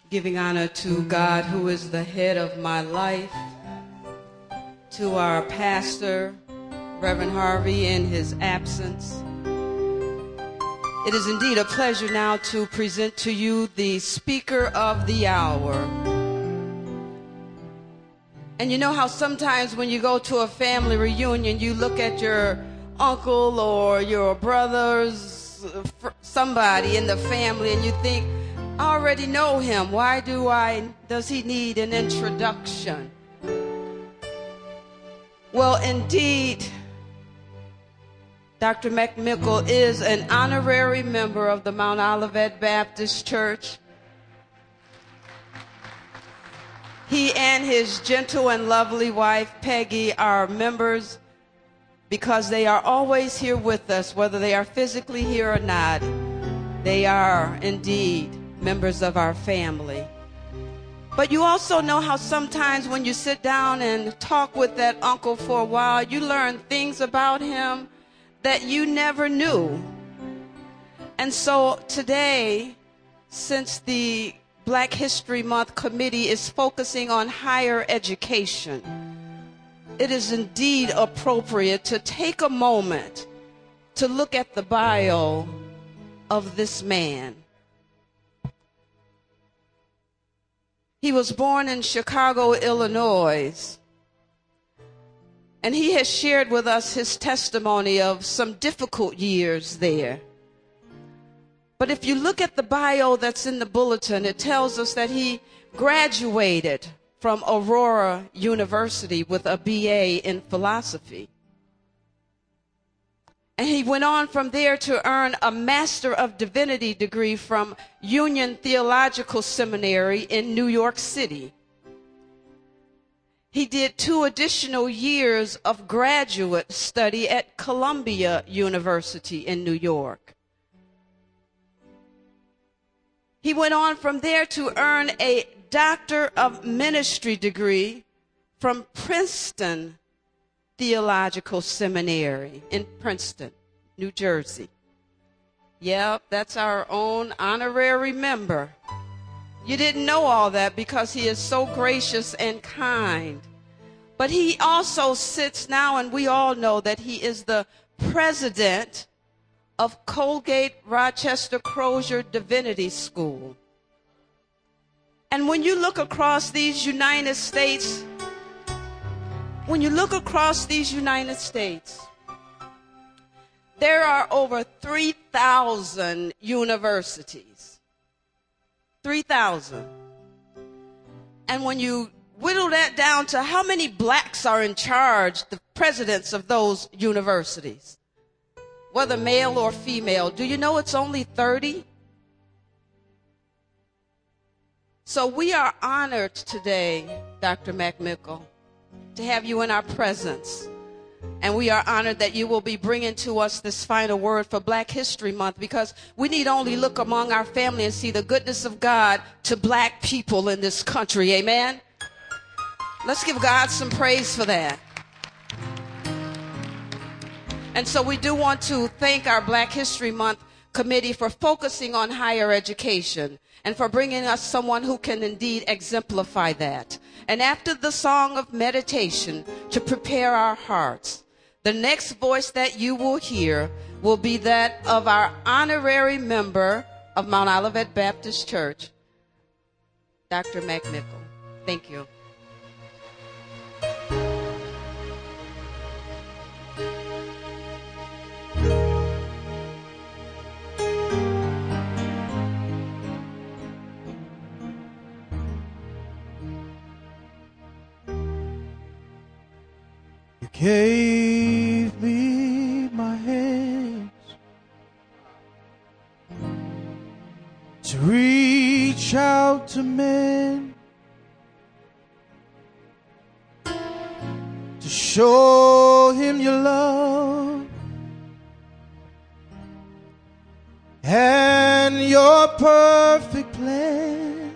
Giving honor to God, who is the head of my life, to our pastor, Reverend Harvey, in his absence. It is indeed a pleasure now to present to you the speaker of the hour. And you know how sometimes when you go to a family reunion, you look at your uncle or your brothers, somebody in the family, and you think, I already know him. Why does he need an introduction? Well, indeed, Dr. McMickle is an honorary member of the Mount Olivet Baptist Church. He and his gentle and lovely wife, Peggy, are members because they are always here with us, whether they are physically here or not. They are indeed members of our family. But you also know how sometimes when you sit down and talk with that uncle for a while, you learn things about him that you never knew. And so today, since the Black History Month Committee is focusing on higher education, it is indeed appropriate to take a moment to look at the bio of this man. He was born in Chicago, Illinois, and he has shared with us his testimony of some difficult years there. But if you look at the bio that's in the bulletin, it tells us that he graduated from Aurora University with a BA in philosophy. And he went on from there to earn a Master of Divinity degree from Union Theological Seminary in New York City. He did 2 additional years of graduate study at Columbia University in New York. He went on from there to earn a Doctor of Ministry degree from Princeton Theological Seminary in Princeton, New Jersey. Yep, that's our own honorary member. You didn't know all that because he is so gracious and kind. But he also sits now, and we all know that he is the president of Colgate Rochester Crozier Divinity School. And when you look across these United States, there are over 3,000 universities. 3,000. And when you whittle that down to how many blacks are in charge, the presidents of those universities, whether male or female, do you know it's only 30? So we are honored today, Dr. McMickle, to have you in our presence. And we are honored that you will be bringing to us this final word for Black History Month, because we need only look among our family and see the goodness of God to black people in this country. Amen? Let's give God some praise for that. And so we do want to thank our Black History Month committee for focusing on higher education and for bringing us someone who can indeed exemplify that. And after the song of meditation to prepare our hearts, the next voice that you will hear will be that of our honorary member of Mount Olivet Baptist Church, Dr. McMickle. Thank you. Gave me my hands to reach out to men, to show him your love and your perfect plan.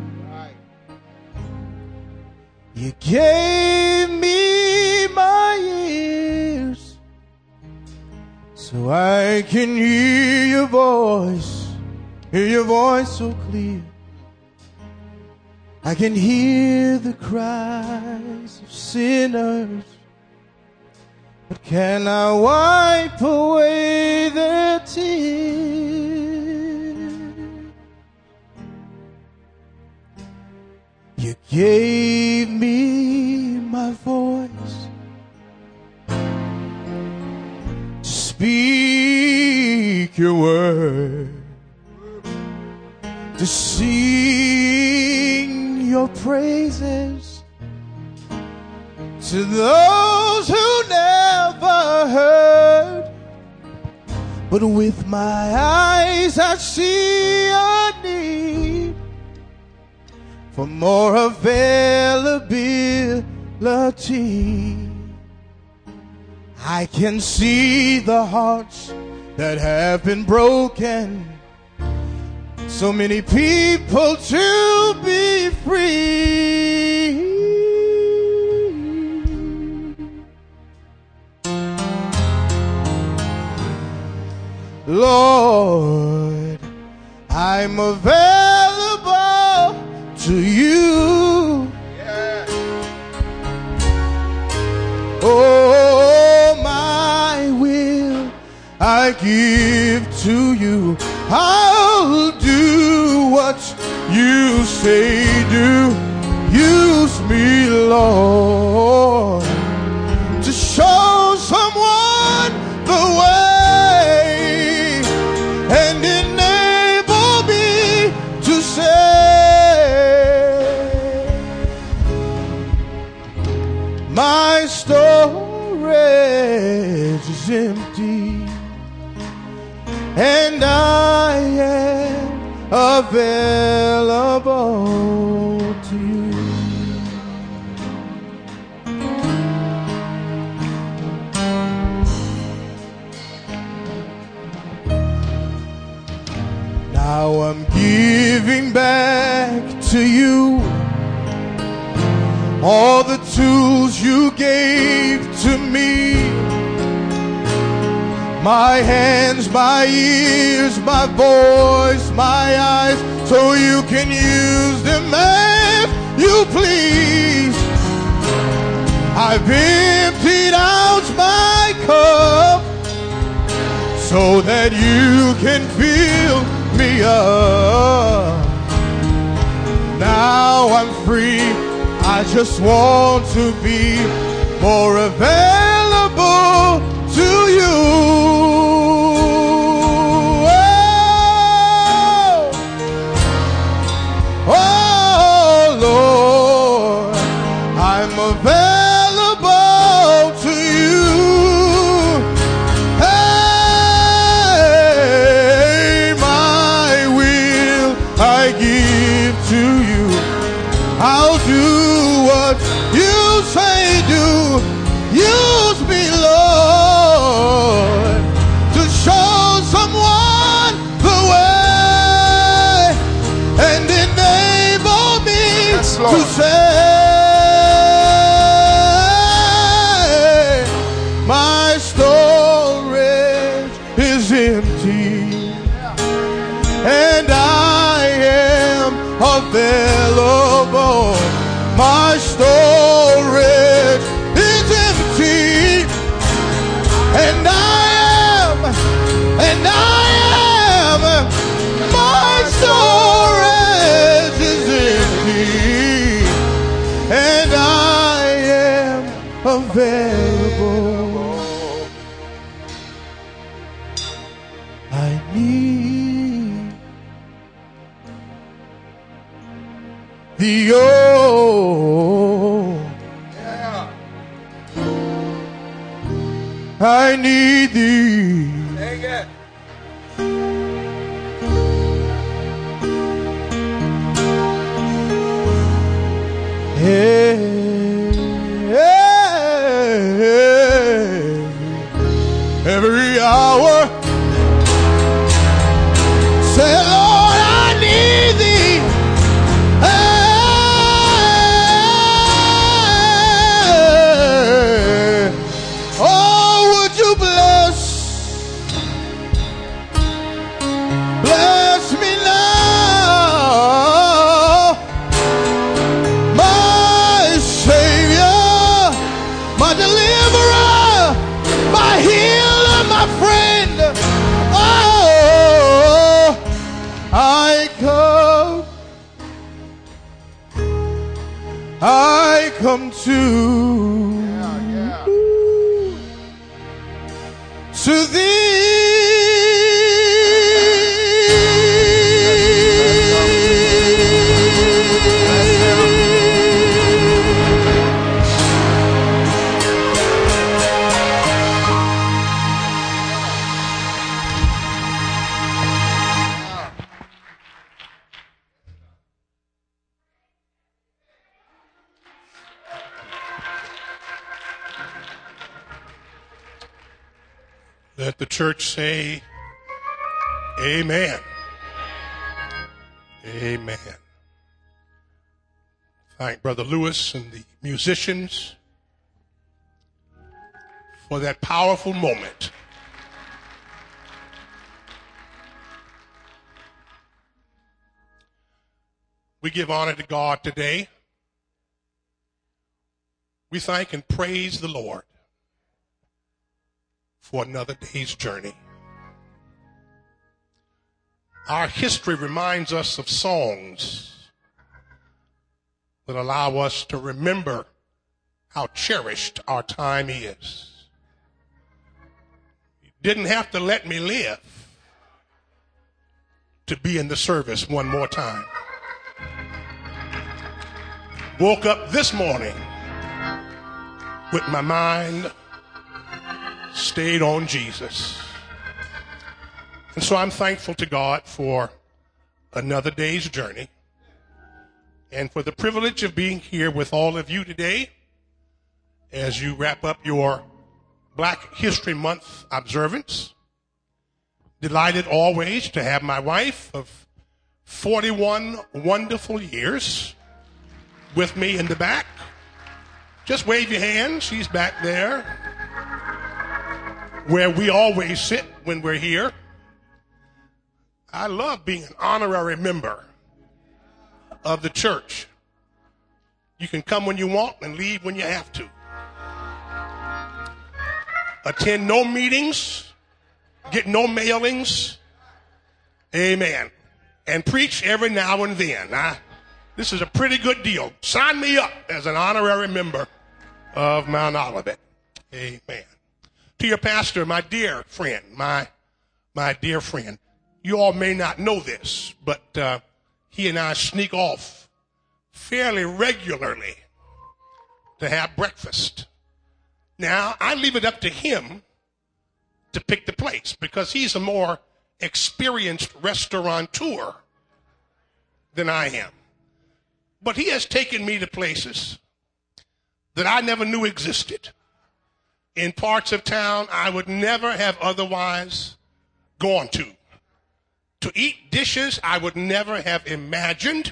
You gave me my ears so I can hear your voice so clear. I can hear the cries of sinners, but can I wipe away their tears? You gave me my voice to speak your word, to sing your praises to those who never heard. But with my eyes I see a need for more availability. I can see the hearts that have been broken, so many people to be free. Lord, I'm available to you. Yeah. Oh, my will I give to you. I'll do what you say do. Use me, Lord, to show someone the way and enable me to say, my storage is empty and I am available to you. Now I'm giving back to you all the tools you gave to me. My hands, my ears, my voice, my eyes, so you can use them if you please. I've emptied out my cup so that you can fill me up. Now I'm free. I just want to be more available to you. Oh, Lord, I'm available to you. Hey, my will I give to you. I'll do what you say do. Use me, Lord, to show someone the way and enable me to say, my storage is empty and I am available. My storage is empty and my storage is empty and I am available. I need the old. I need thee. Hey, every hour, say, Lord, I need thee. Hey, oh, would you bless Let the church say, amen. Amen. Thank Brother Lewis and the musicians for that powerful moment. We give honor to God today. We thank and praise the Lord for another day's journey. Our history reminds us of songs that allow us to remember how cherished our time is. You didn't have to let me live to be in the service one more time. Woke up this morning with my mind stayed on Jesus. And so I'm thankful to God for another day's journey and for the privilege of being here with all of you today as you wrap up your Black History Month observance. Delighted always to have my wife of 41 wonderful years with me in the back. Just wave your hand. She's back there where we always sit when we're here. I love being an honorary member of the church. You can come when you want and leave when you have to. Attend no meetings, get no mailings, amen, and preach every now and then. This is a pretty good deal. Sign me up as an honorary member of Mount Olivet, amen. To your pastor, my dear friend, my dear friend, you all may not know this, but he and I sneak off fairly regularly to have breakfast. Now, I leave it up to him to pick the place because he's a more experienced restaurateur than I am. But he has taken me to places that I never knew existed, in parts of town I would never have otherwise gone to eat dishes I would never have imagined.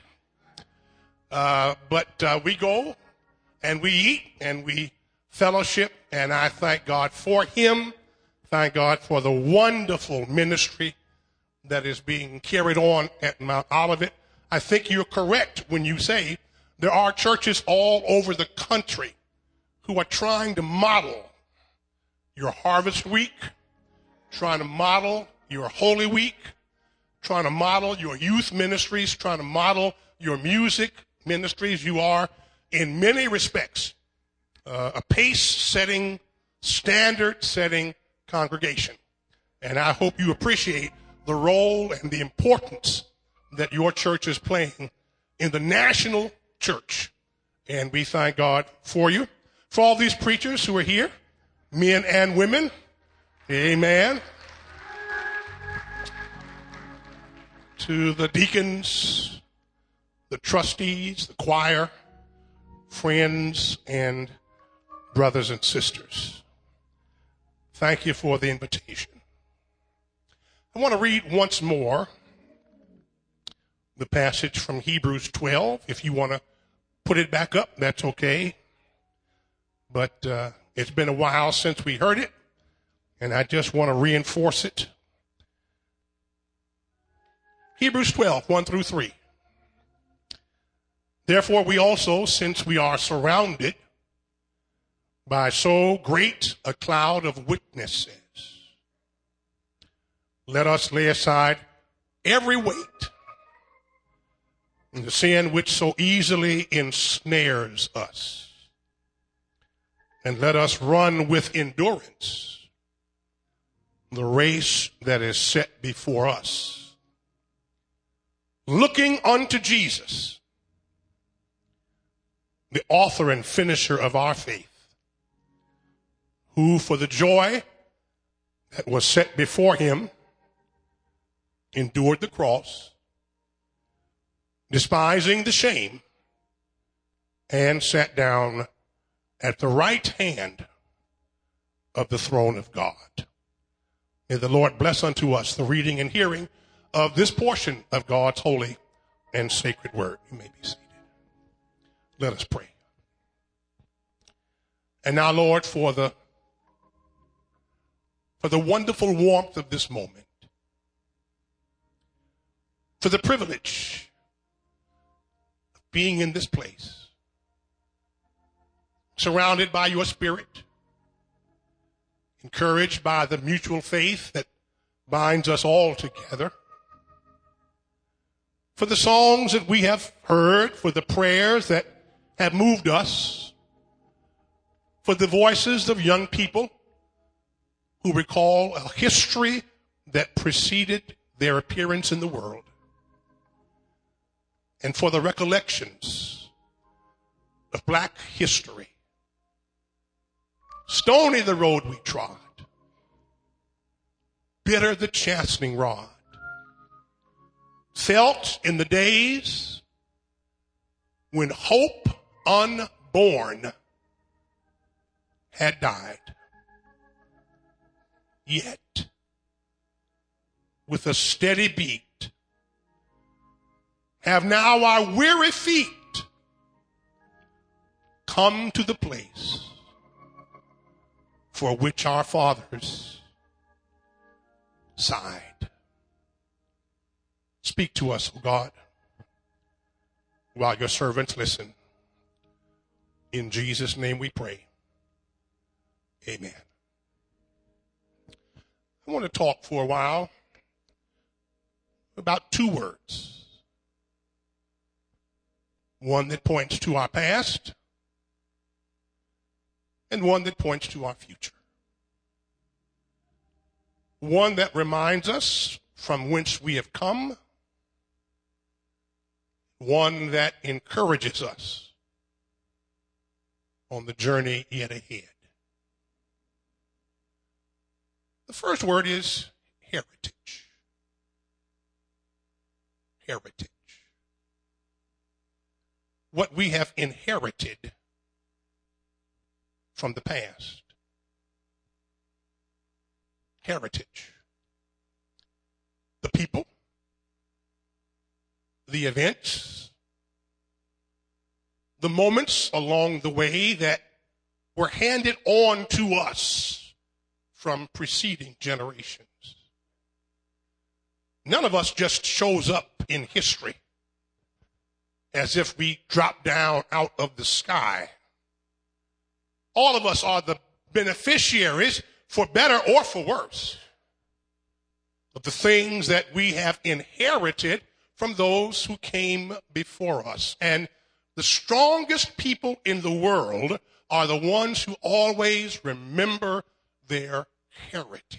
But we go and we eat and we fellowship, and I thank God for him. Thank God for the wonderful ministry that is being carried on at Mount Olivet. I think you're correct when you say there are churches all over the country who are trying to model your Harvest Week, trying to model your Holy Week, trying to model your youth ministries, trying to model your music ministries. You are, in many respects, a pace-setting, standard-setting congregation. And I hope you appreciate the role and the importance that your church is playing in the national church. And we thank God for you. For all these preachers who are here, men and women, amen. To the deacons, the trustees, the choir, friends, and brothers and sisters, thank you for the invitation. I want to read once more the passage from Hebrews 12. If you want to put it back up, that's okay. But it's been a while since we heard it, and I just want to reinforce it. Hebrews 12, 1 through 3. Therefore we also, since we are surrounded by so great a cloud of witnesses, let us lay aside every weight and the sin which so easily ensnares us. And let us run with endurance the race that is set before us, looking unto Jesus, the author and finisher of our faith, who for the joy that was set before him endured the cross, despising the shame, and sat down at the right hand of the throne of God. May the Lord bless unto us the reading and hearing of this portion of God's holy and sacred word. You may be seated. Let us pray. And now, Lord, for the wonderful warmth of this moment, for the privilege of being in this place, surrounded by your Spirit, encouraged by the mutual faith that binds us all together, for the songs that we have heard, for the prayers that have moved us, for the voices of young people who recall a history that preceded their appearance in the world, and for the recollections of black history. Stony the road we trod, bitter the chastening rod, felt in the days when hope unborn had died. Yet, with a steady beat, have now our weary feet come to the place for which our fathers sighed. Speak to us, O God, while your servants listen. In Jesus' name we pray. Amen. I want to talk for a while about two words. One that points to our past and one that points to our future. One that reminds us from whence we have come. One that encourages us on the journey yet ahead. The first word is heritage. Heritage. What we have inherited from the past. Heritage. The people, the events, the moments along the way that were handed on to us from preceding generations. None of us just shows up in history as if we drop down out of the sky. All of us are the beneficiaries, for better or for worse, of the things that we have inherited from those who came before us. And the strongest people in the world are the ones who always remember their heritage.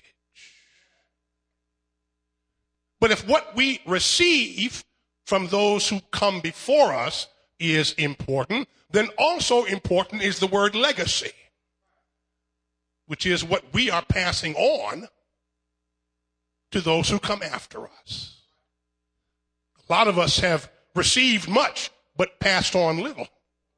But if what we receive from those who come before us is important, then also important is the word legacy, which is what we are passing on to those who come after us. A lot of us have received much, but passed on little.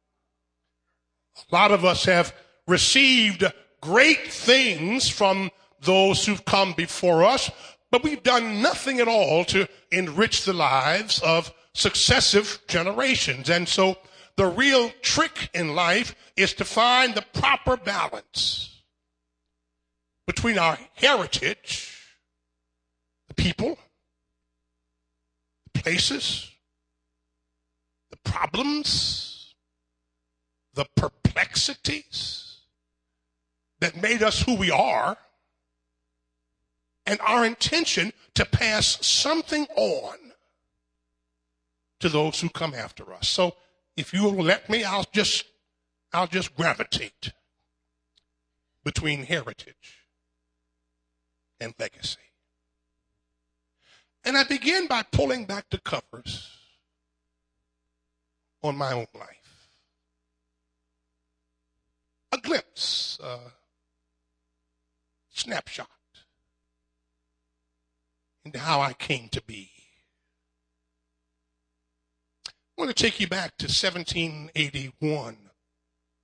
A lot of us have received great things from those who've come before us, but we've done nothing at all to enrich the lives of successive generations. And so the real trick in life is to find the proper balance between our heritage, the people, the places, the problems, the perplexities that made us who we are, and our intention to pass something on to those who come after us. So if you will let me, I'll just gravitate between heritage and legacy. And I begin by pulling back the covers on my own life. A glimpse, snapshot into how I came to be. I want to take you back to 1781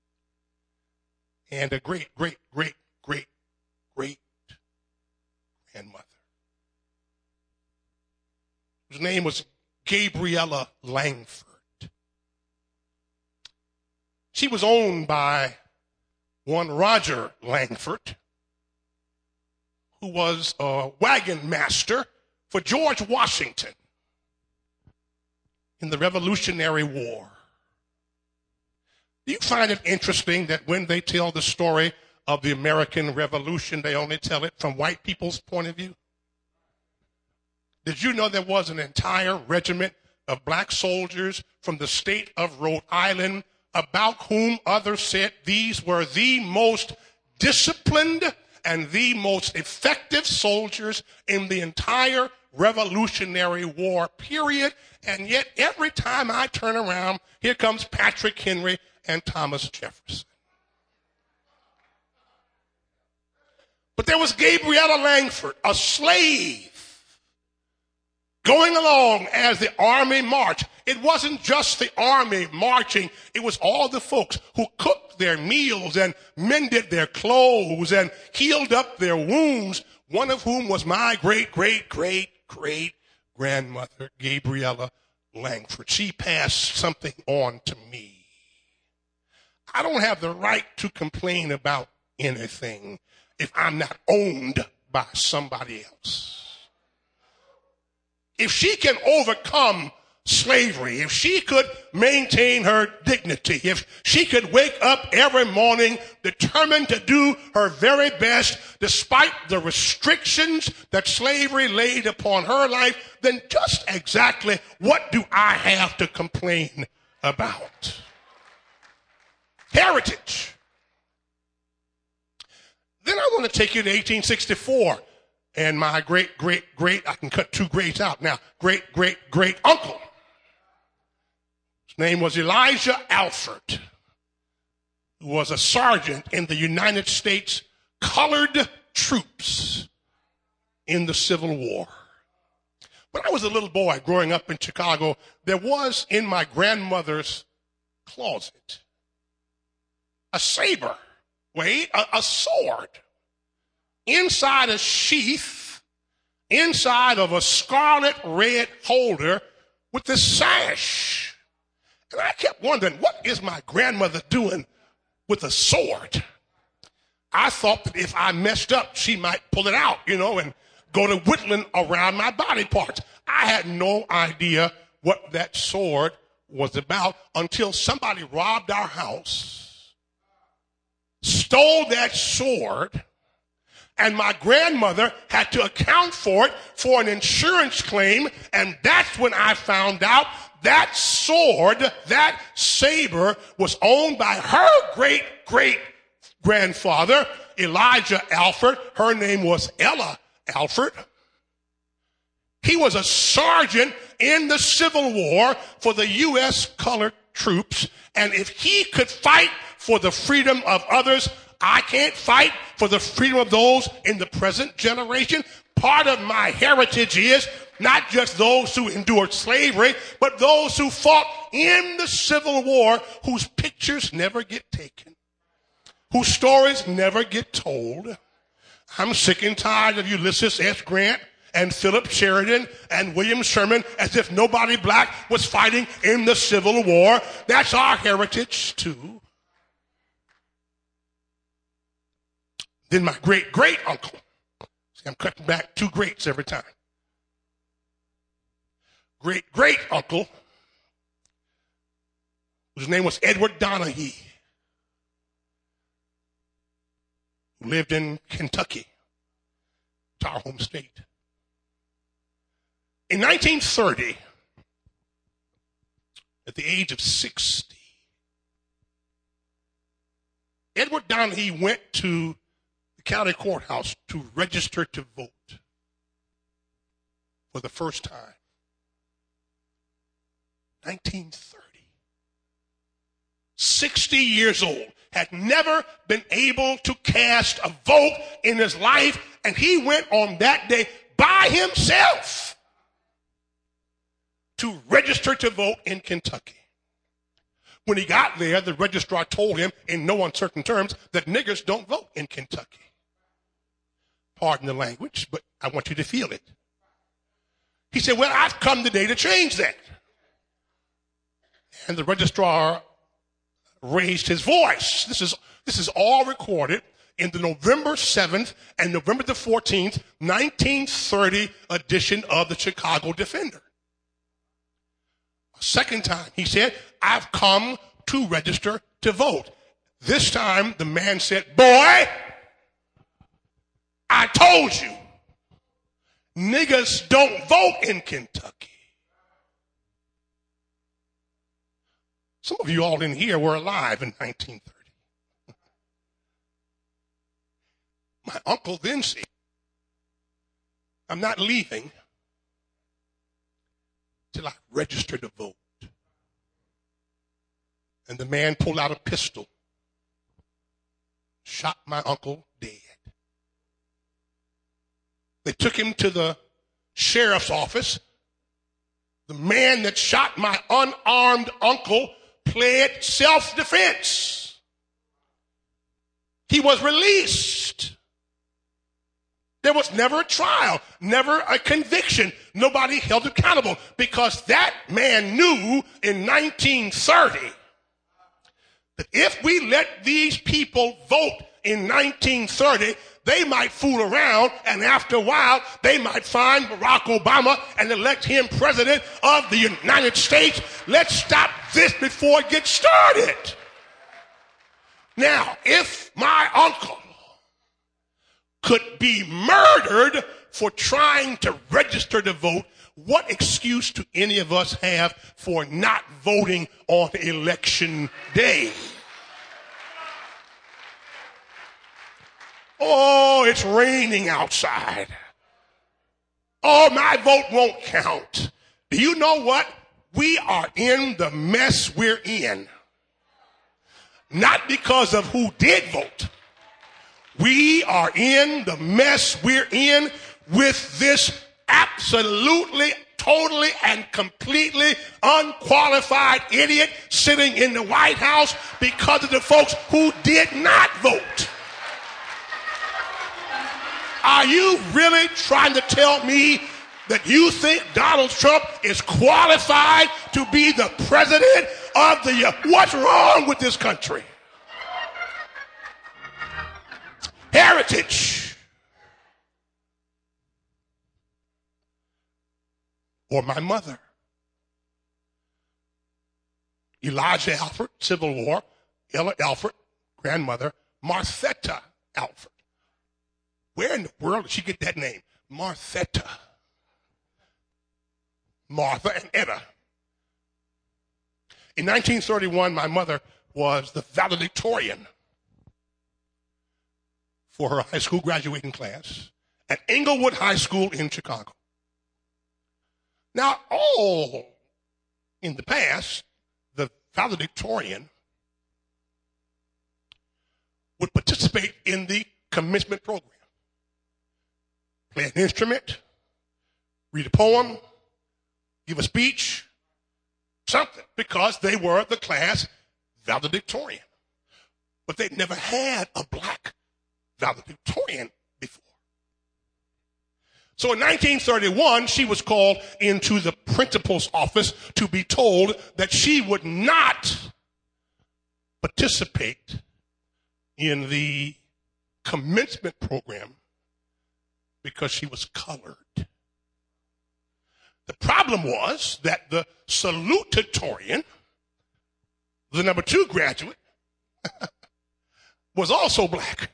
and a great grandmother. His name was Gabriella Langford. She was owned by one Roger Langford, who was a wagon master for George Washington in the Revolutionary War. Do you find it interesting that when they tell the story of the American Revolution, they only tell it from white people's point of view? Did you know there was an entire regiment of black soldiers from the state of Rhode Island about whom others said these were the most disciplined and the most effective soldiers in the entire Revolutionary War period? And yet every time I turn around, here comes Patrick Henry and Thomas Jefferson. But there was Gabriella Langford, a slave, going along as the army marched. It wasn't just the army marching. It was all the folks who cooked their meals and mended their clothes and healed up their wounds, one of whom was my great-great-great-great-grandmother, Gabriella Langford. She passed something on to me. I don't have the right to complain about anything if I'm not owned by somebody else. If she can overcome slavery, if she could maintain her dignity, if she could wake up every morning determined to do her very best despite the restrictions that slavery laid upon her life, then just exactly what do I have to complain about? Heritage. Then I want to take you to 1864. And my great, I can cut two greats out now, great uncle. His name was Elijah Alford, who was a sergeant in the United States colored troops in the Civil War. When I was a little boy growing up in Chicago, there was in my grandmother's closet a saber, a sword, inside a sheath, inside of a scarlet red holder with the sash. And I kept wondering, what is my grandmother doing with a sword? I thought that if I messed up, she might pull it out, and go to whittling around my body parts. I had no idea what that sword was about until somebody robbed our house, stole that sword, and my grandmother had to account for it for an insurance claim. And that's when I found out that sword, that saber, was owned by her great-great-grandfather, Elijah Alford. Her name was Ella Alford. He was a sergeant in the Civil War for the U.S. colored troops. And if he could fight for the freedom of others, I can't fight for the freedom of those in the present generation. Part of my heritage is not just those who endured slavery, but those who fought in the Civil War, whose pictures never get taken, whose stories never get told. I'm sick and tired of Ulysses S. Grant and Philip Sheridan and William Sherman as if nobody black was fighting in the Civil War. That's our heritage too. Then my great-great-uncle. See, I'm cutting back two greats every time. Great-great-uncle, whose name was Edward Donahue, who lived in Kentucky, it's our home state. In 1930, at the age of 60, Edward Donahue went to county courthouse to register to vote for the first time. 1930. 60 years old. Had never been able to cast a vote in his life, and he went on that day by himself to register to vote in Kentucky. When he got there, the registrar told him in no uncertain terms that niggers don't vote in Kentucky. pardon the language, but I want you to feel it. He said, well, I've come today to change that. And the registrar raised his voice. This is all recorded in the November 7th and November the 14th, 1930 edition of the Chicago Defender. A second time, he said, I've come to register to vote. This time, the man said, boy, I told you, niggas don't vote in Kentucky. Some of you all in here were alive in 1930. My uncle then said, I'm not leaving till I register to vote. And the man pulled out a pistol, shot my uncle dead. They took him to the sheriff's office. The man that shot my unarmed uncle pled self-defense. He was released. There was never a trial, never a conviction. Nobody held accountable because that man knew in 1930 that if we let these people vote in 1930, they might fool around, and after a while, they might find Barack Obama and elect him president of the United States. Let's stop this before it gets started. Now, if my uncle could be murdered for trying to register to vote, what excuse do any of us have for not voting on election day? Oh, it's raining outside. Oh, my vote won't count. Do you know what? We are in the mess we're in. Not because of who did vote. We are in the mess we're in with this absolutely, totally, and completely unqualified idiot sitting in the White House because of the folks who did not vote. Are you really trying to tell me that you think Donald Trump is qualified to be the president of the... What's wrong with this country? Heritage. Or my mother. Elijah Alford, Civil War. Ella Alford, grandmother. Marthetta Alford. Where in the world did she get that name? Marthetta. Martha and Etta. In 1931, my mother was the valedictorian for her high school graduating class at Englewood High School in Chicago. Now, all in the past, the valedictorian would participate in the commencement program. Play an instrument, read a poem, give a speech, something, because they were the class valedictorian. But they'd never had a black valedictorian before. So in 1931, she was called into the principal's office to be told that she would not participate in the commencement program because she was colored. The problem was that the salutatorian, the number 2 graduate, was also black.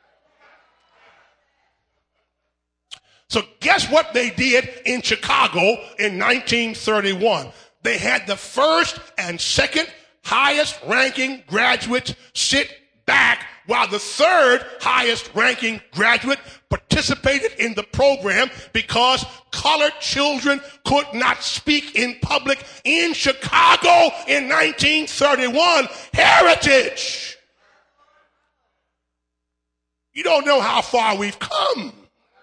So guess what they did in Chicago in 1931? They had the first and second highest ranking graduates sit back while the third highest ranking graduate participated in the program because colored children could not speak in public in Chicago in 1931. Heritage. You don't know how far we've come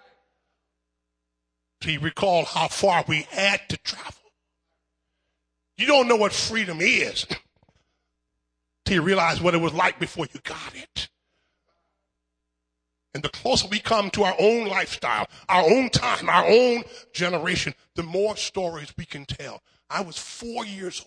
till you recall how far we had to travel. You don't know what freedom is till you realize what it was like before you got it. And the closer we come to our own lifestyle, our own time, our own generation, the more stories we can tell. I was 4 years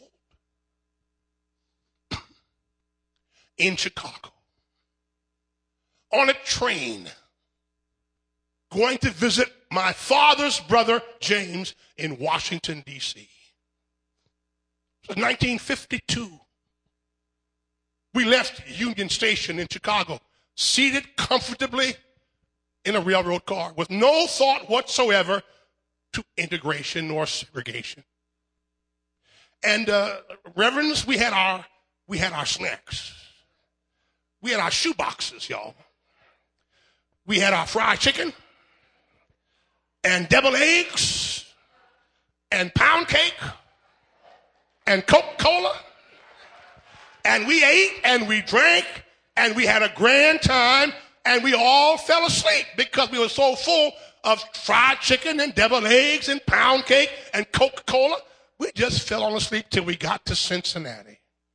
old in Chicago on a train going to visit my father's brother, James, in Washington, D.C. It was 1952. We left Union Station in Chicago, seated comfortably in a railroad car with no thought whatsoever to integration nor segregation. And reverends, we had our snacks. We had our shoe boxes, y'all. We had our fried chicken and deviled eggs and pound cake and Coca-Cola. And we ate and we drank and we had a grand time and we all fell asleep because we were so full of fried chicken and deviled eggs and pound cake and Coca-Cola. We just fell on asleep till we got to Cincinnati.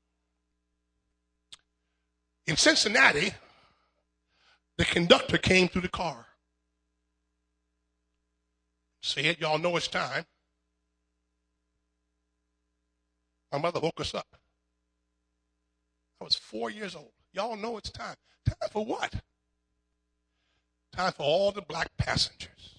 In Cincinnati, the conductor came through the car. Said, y'all know it's time. My mother woke us up. I was 4 years old. Y'all know it's time. Time for what? Time for all the black passengers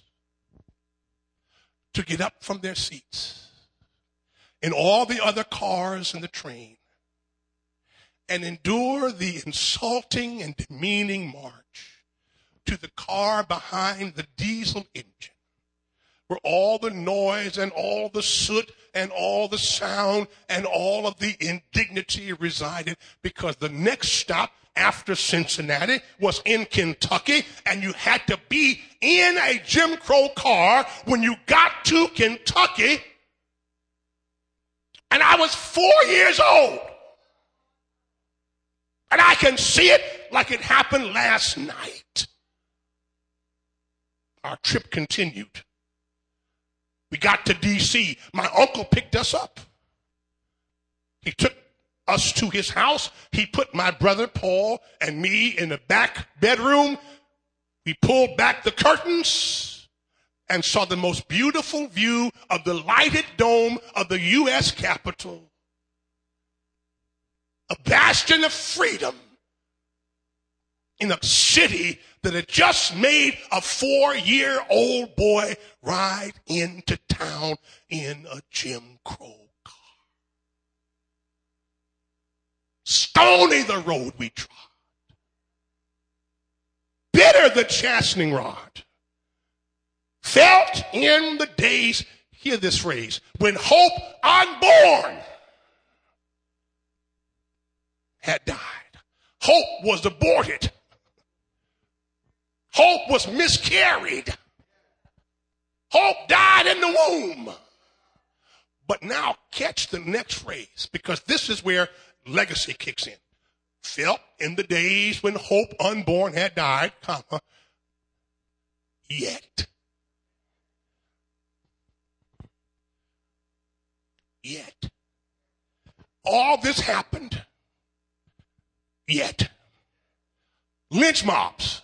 to get up from their seats in all the other cars in the train and endure the insulting and demeaning march to the car behind the diesel engine, where all the noise and all the soot and all the sound and all of the indignity resided, because the next stop after Cincinnati was in Kentucky, and you had to be in a Jim Crow car when you got to Kentucky. And I was 4 years old. And I can see it like it happened last night. Our trip continued. We got to D.C. My uncle picked us up. He took us to his house. He put my brother Paul and me in the back bedroom. We pulled back the curtains and saw the most beautiful view of the lighted dome of the U.S. Capitol. A bastion of freedom in a city that had just made a 4-year-old boy ride into town in a Jim Crow car. Stony the road we trod. Bitter the chastening rod. Felt in the days, hear this phrase, when hope unborn had died. Hope was aborted. Hope was miscarried. Hope died in the womb. But now catch the next phrase, because this is where legacy kicks in. Felt in the days when hope unborn had died, comma, yet. Yet. All this happened. Yet. Lynch mobs.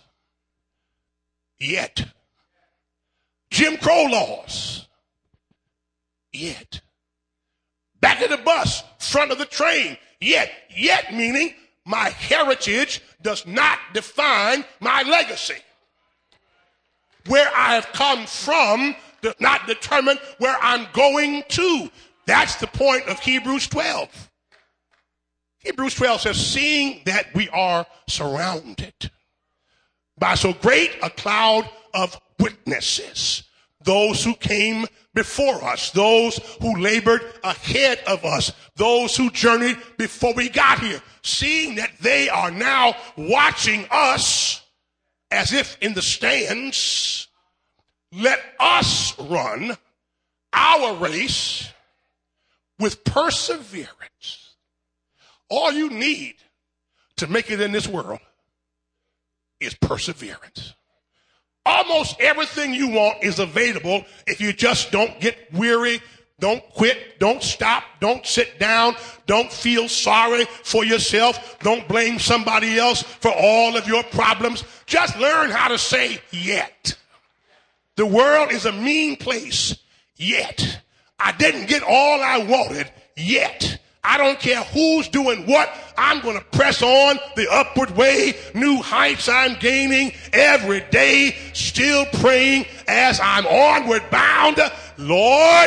Yet. Jim Crow laws. Yet. Back of the bus, front of the train. Yet. Yet meaning my heritage does not define my legacy. Where I have come from does not determine where I'm going to. That's the point of Hebrews 12. Hebrews 12 says, seeing that we are surrounded by so great a cloud of witnesses, those who came before us, those who labored ahead of us, those who journeyed before we got here, seeing that they are now watching us as if in the stands, let us run our race with perseverance. All you need to make it in this world is perseverance. Almost everything you want is available if you just don't get weary, Don't quit. Don't stop. Don't sit down. Don't feel sorry for yourself. Don't blame somebody else for all of your problems. Just learn how to say yet. The world is a mean place yet. I didn't get all I wanted yet. I don't care who's doing what. I'm going to press on the upward way. New heights I'm gaining every day. Still praying as I'm onward bound. Lord,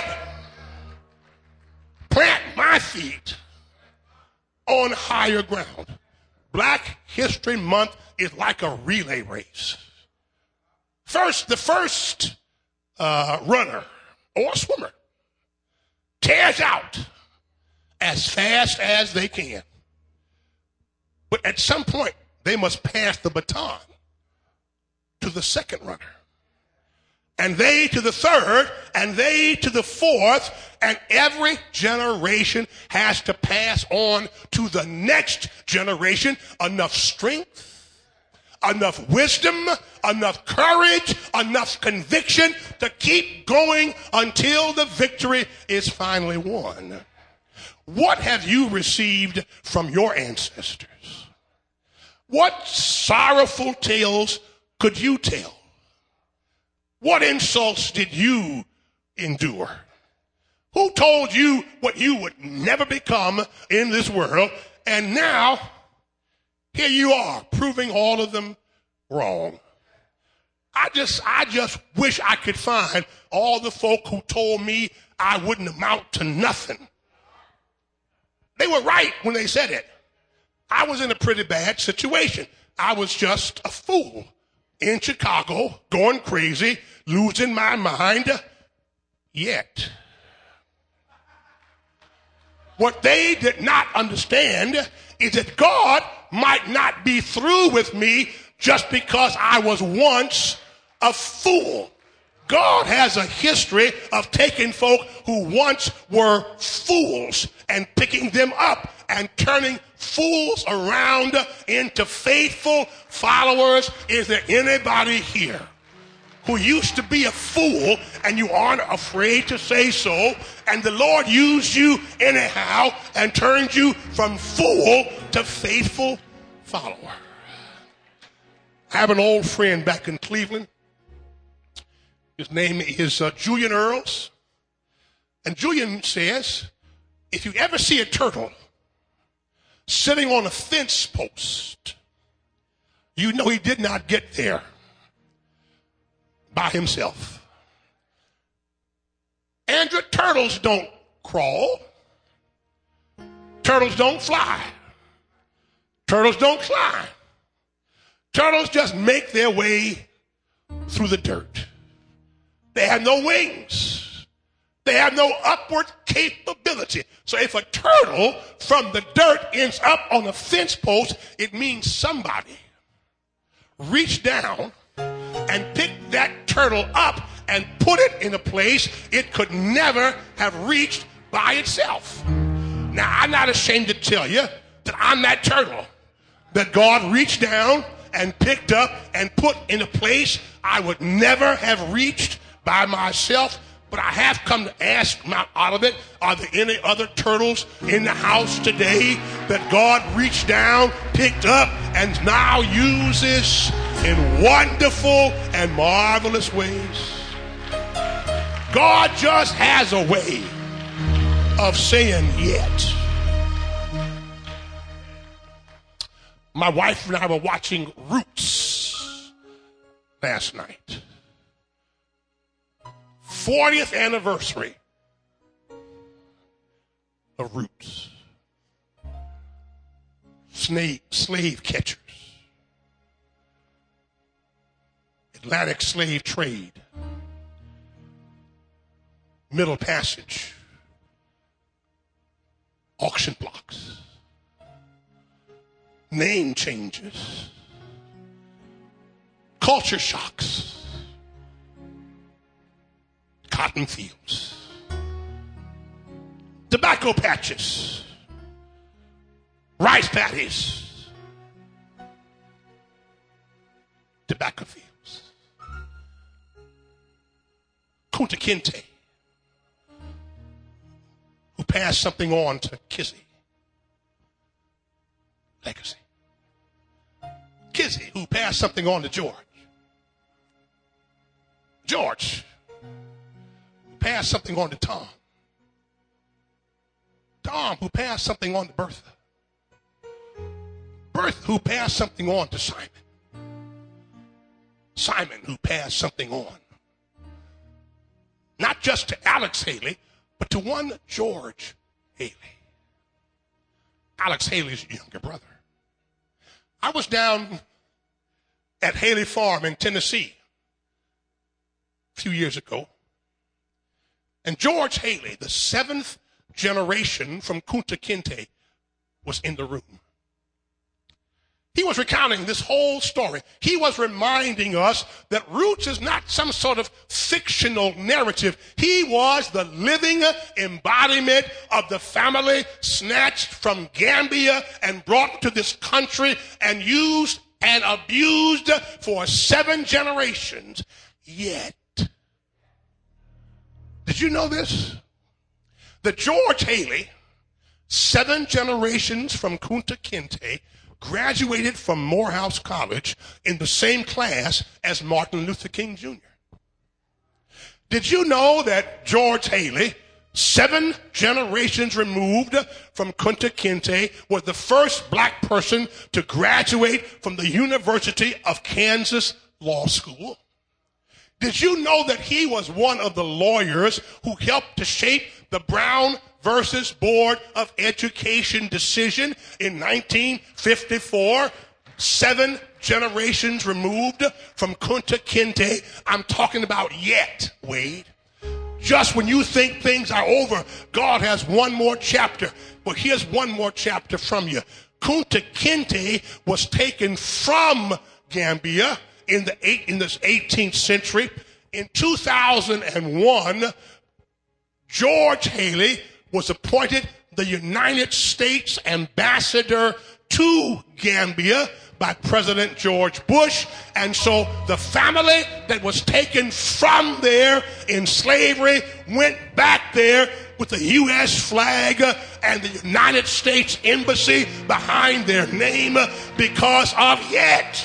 plant my feet on higher ground. Black History Month is like a relay race. The first runner or swimmer tears out as fast as they can. But at some point, they must pass the baton to the second runner. And they to the third, and they to the fourth, and every generation has to pass on to the next generation enough strength, enough wisdom, enough courage, enough conviction to keep going until the victory is finally won. What have you received from your ancestors? What sorrowful tales could you tell? What insults did you endure? Who told you what you would never become in this world? And now, here you are, proving all of them wrong. I just wish I could find all the folk who told me I wouldn't amount to nothing. They were right when they said it. I was in a pretty bad situation. I was just a fool in Chicago, going crazy, losing my mind. Yet, what they did not understand is that God might not be through with me just because I was once a fool. God has a history of taking folk who once were fools and picking them up and turning fools around into faithful followers. Is there anybody here who used to be a fool and you aren't afraid to say so, and the Lord used you anyhow and turned you from fool to faithful follower? I have an old friend back in Cleveland. His name is Julian Earls. And Julian says, if you ever see a turtle sitting on a fence post, you know he did not get there by himself. Andrew, turtles don't crawl. Turtles don't fly. Turtles don't climb. Turtles just make their way through the dirt. They have no wings. They have no upward capability. So if a turtle from the dirt ends up on a fence post, it means somebody reached down and picked that turtle up and put it in a place it could never have reached by itself. Now, I'm not ashamed to tell you that I'm that turtle that God reached down and picked up and put in a place I would never have reached by myself. But I have come to ask Mount Olivet, are there any other turtles in the house today that God reached down, picked up, and now uses in wonderful and marvelous ways? God just has a way of saying yet. My wife and I were watching Roots last night. 40th anniversary of Roots. Slave catchers. Atlantic slave trade. Middle Passage. Auction blocks. Name changes. Culture shocks. Cotton fields, tobacco patches, rice paddies, tobacco fields, Kunta Kinte, passed something on to Kizzy. Legacy. Kizzy, who passed something on to George. George, who passed something on to Tom. Tom, who passed something on to Bertha. Bertha, who passed something on to Simon. Simon, who passed something on, not just to Alex Haley, but to one George Haley. Alex Haley's younger brother. I was down at Haley Farm in Tennessee a few years ago, and George Haley, the 7th generation from Kunta Kinte, was in the room. He was recounting this whole story. He was reminding us that Roots is not some sort of fictional narrative. He was the living embodiment of the family snatched from Gambia and brought to this country and used and abused for 7 generations. Yet, did you know this? That George Haley, 7 generations from Kunta Kinte, graduated from Morehouse College in the same class as Martin Luther King Jr. Did you know that George Haley, 7 generations removed from Kunta Kinte, was the first black person to graduate from the University of Kansas Law School? Did you know that he was one of the lawyers who helped to shape the Brown versus Board of Education decision in 1954, 7 generations removed from Kunta Kinte? I'm talking about yet, Wade. Just when you think things are over, God has one more chapter. Well, here's one more chapter from you. Kunta Kinte was taken from Gambia in the 18th century. In 2001, George Haley was appointed the United States ambassador to Gambia by President George Bush. And so the family that was taken from there in slavery went back there with the U.S. flag and the United States Embassy behind their name because of yet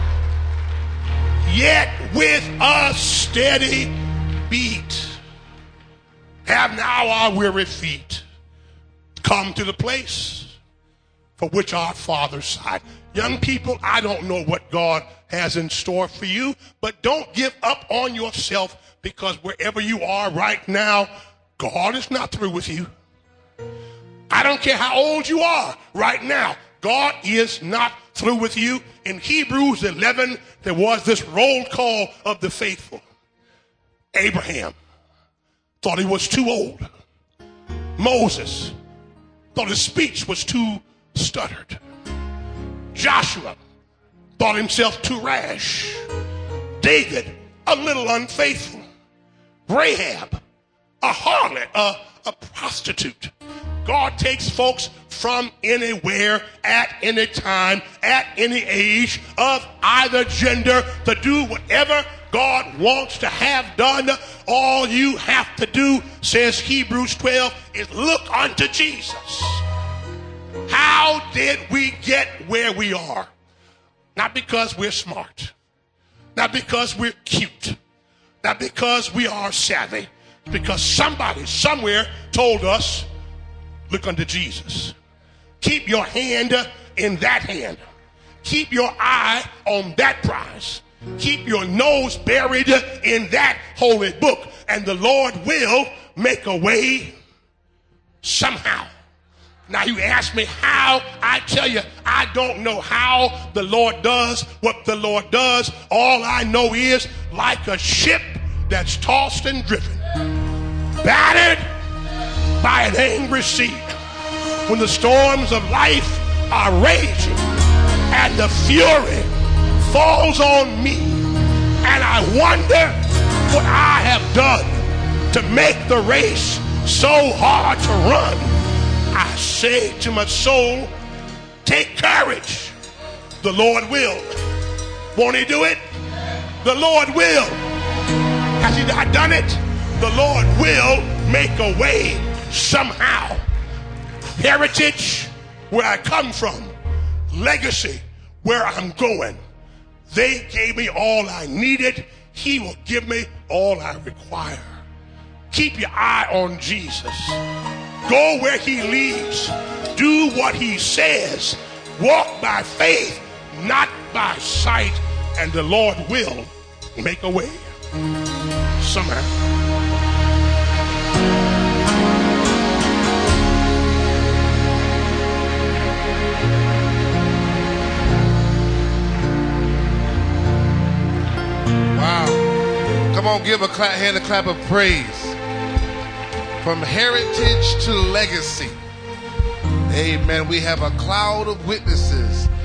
with a steady beat, have now our weary feet come to the place for which our fathers sighed. Young people, I don't know what God has in store for you, but don't give up on yourself, because wherever you are right now, God is not through with you. I don't care how old you are right now. God is not through with you. In Hebrews 11, there was this roll call of the faithful. Abraham thought he was too old. Moses thought his speech was too stuttered. Joshua thought himself too rash. David, a little unfaithful. Rahab, a harlot, a prostitute. God takes folks from anywhere, at any time, at any age, of either gender, to do whatever God wants to have done. All you have to do, says Hebrews 12, is look unto Jesus. How did we get where we are? Not because we're smart, not because we're cute, not because we are savvy. It's because somebody somewhere told us, look unto Jesus. Keep your hand in that hand. Keep your eye on that prize. Keep your nose buried in that holy book, and the Lord will make a way somehow. Now you ask me how, I tell you, I don't know how the Lord does what the Lord does. All I know is, like a ship that's tossed and driven, battered by an angry sea, when the storms of life are raging and the fury falls on me, and I wonder what I have done to make the race so hard to run. I say to my soul, take courage. The Lord will. Won't he do it? The Lord will. Has he not done it? The Lord will make a way somehow. Heritage, where I come from. Legacy, where I'm going. They gave me all I needed. He will give me all I require. Keep your eye on Jesus. Go where he leads. Do what he says. Walk by faith, not by sight, and the Lord will make a way somehow. Wow. Come on, give a hand a clap of praise. From heritage to legacy. Amen. We have a cloud of witnesses